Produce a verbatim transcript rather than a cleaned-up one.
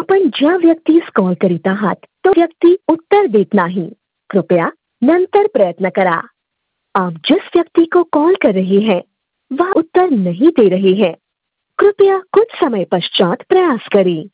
आपण ज्या व्यक्तीस कॉल करीत आहात तो व्यक्ती उत्तर देत नाही. कृपया नंतर प्रयत्न करा. आप जिस व्यक्ति को कॉल कर रहे हैं वह उत्तर नहीं दे रहे हैं. कृपया कुछ समय पश्चात प्रयास करें.